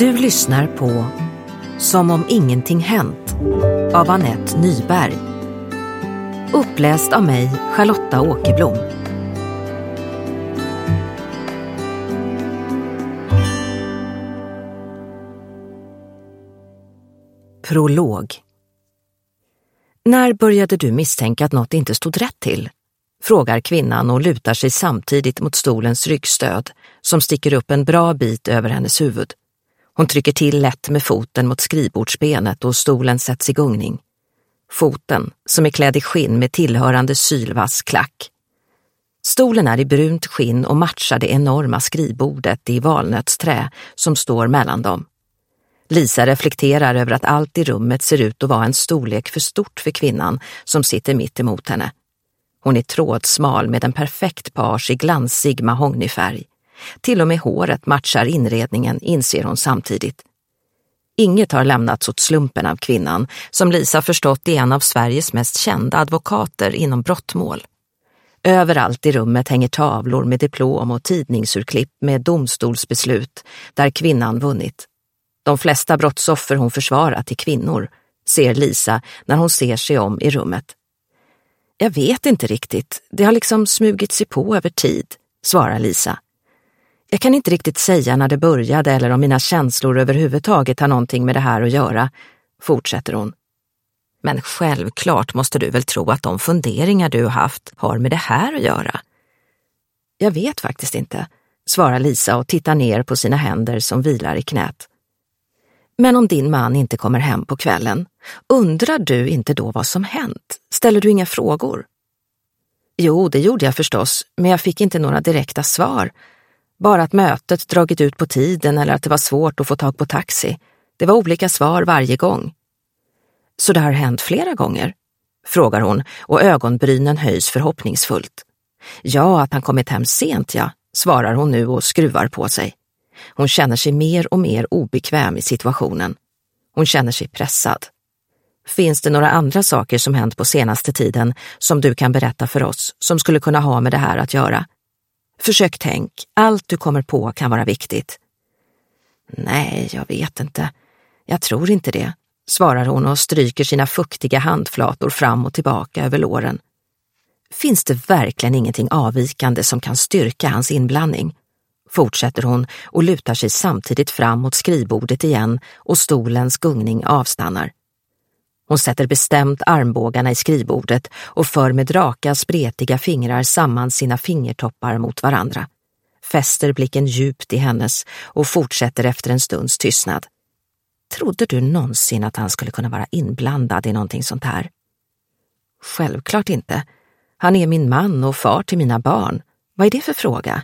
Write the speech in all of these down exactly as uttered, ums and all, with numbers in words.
Du lyssnar på Som om ingenting hänt av Anette Nyberg. Uppläst av mig, Charlotta Åkerblom. Prolog. När började du misstänka att något inte stod rätt till? Frågar kvinnan och lutar sig samtidigt mot stolens ryggstöd som sticker upp en bra bit över hennes huvud. Hon trycker till lätt med foten mot skrivbordsbenet och stolen sätts i gungning. Foten, som är klädd i skinn med tillhörande sylvass klack. Stolen är i brunt skinn och matchar det enorma skrivbordet i valnötsträ som står mellan dem. Lisa reflekterar över att allt i rummet ser ut att vara en storlek för stort för kvinnan som sitter mitt emot henne. Hon är trådsmal med en perfekt page i glansig mahognyfärg. Till och med håret matchar inredningen, inser hon samtidigt. Inget har lämnats åt slumpen av kvinnan, som Lisa förstått är en av Sveriges mest kända advokater inom brottmål. Överallt i rummet hänger tavlor med diplom och tidningsurklipp med domstolsbeslut där kvinnan vunnit. De flesta brottsoffer hon försvarat är kvinnor, ser Lisa när hon ser sig om i rummet. Jag vet inte riktigt, det har liksom smugit sig på över tid, svarar Lisa. Jag kan inte riktigt säga när det började eller om mina känslor överhuvudtaget har någonting med det här att göra, fortsätter hon. Men självklart måste du väl tro att de funderingar du har haft har med det här att göra. Jag vet faktiskt inte, svarar Lisa och tittar ner på sina händer som vilar i knät. Men om din man inte kommer hem på kvällen, undrar du inte då vad som hänt? Ställer du inga frågor? Jo, det gjorde jag förstås, men jag fick inte några direkta svar. Bara att mötet dragit ut på tiden eller att det var svårt att få tag på taxi. Det var olika svar varje gång. Så det har hänt flera gånger? Frågar hon och ögonbrynen höjs förhoppningsfullt. Ja, att han kommit hem sent, ja, svarar hon nu och skruvar på sig. Hon känner sig mer och mer obekväm i situationen. Hon känner sig pressad. Finns det några andra saker som hänt på senaste tiden som du kan berätta för oss som skulle kunna ha med det här att göra? Försök tänk, allt du kommer på kan vara viktigt. Nej, jag vet inte. Jag tror inte det, svarar hon och stryker sina fuktiga handflator fram och tillbaka över låren. Finns det verkligen ingenting avvikande som kan styrka hans inblandning? Fortsätter hon och lutar sig samtidigt fram mot skrivbordet igen och stolens gungning avstannar. Hon sätter bestämt armbågarna i skrivbordet och för med raka, spretiga fingrar samman sina fingertoppar mot varandra. Fäster blicken djupt i hennes och fortsätter efter en stunds tystnad. Trodde du någonsin att han skulle kunna vara inblandad i någonting sånt här? Självklart inte. Han är min man och far till mina barn. Vad är det för fråga?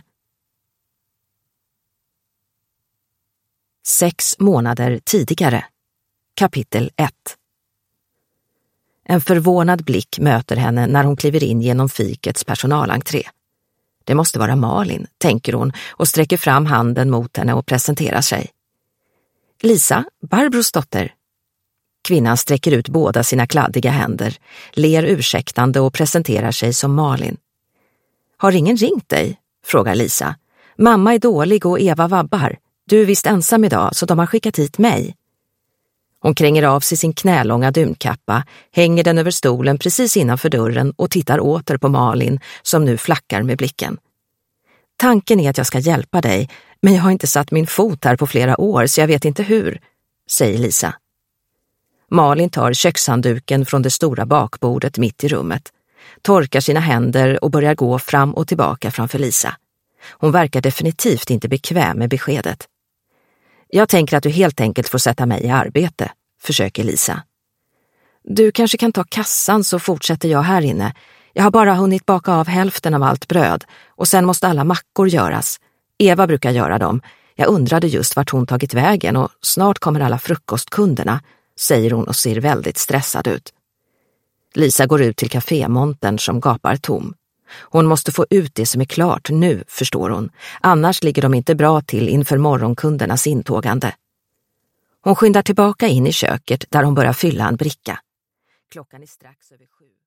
Sex månader tidigare. Kapitel ett. En förvånad blick möter henne när hon kliver in genom fikets personalentré. Det måste vara Malin, tänker hon och sträcker fram handen mot henne och presenterar sig. Lisa, Barbros dotter. Kvinnan sträcker ut båda sina kladdiga händer, ler ursäktande och presenterar sig som Malin. Har ingen ringt dig? Frågar Lisa. Mamma är dålig och Eva vabbar. Du är visst ensam idag så de har skickat hit mig. Hon kränger av sig sin knälånga dunkappa, hänger den över stolen precis innanför dörren och tittar åter på Malin som nu flackar med blicken. Tanken är att jag ska hjälpa dig, men jag har inte satt min fot här på flera år så jag vet inte hur, säger Lisa. Malin tar kökshandduken från det stora bakbordet mitt i rummet, torkar sina händer och börjar gå fram och tillbaka framför Lisa. Hon verkar definitivt inte bekväm med beskedet. Jag tänker att du helt enkelt får sätta mig i arbete, försöker Lisa. Du kanske kan ta kassan så fortsätter jag här inne. Jag har bara hunnit baka av hälften av allt bröd och sen måste alla mackor göras. Eva brukar göra dem. Jag undrade just vart hon tagit vägen och snart kommer alla frukostkunderna, säger hon och ser väldigt stressad ut. Lisa går ut till kafémontern som gapar tom. Hon måste få ut det som är klart nu, förstår hon. Annars ligger de inte bra till inför morgonkundernas intågande. Hon skyndar tillbaka in i köket där hon börjar fylla en bricka. Klockan är strax över sju.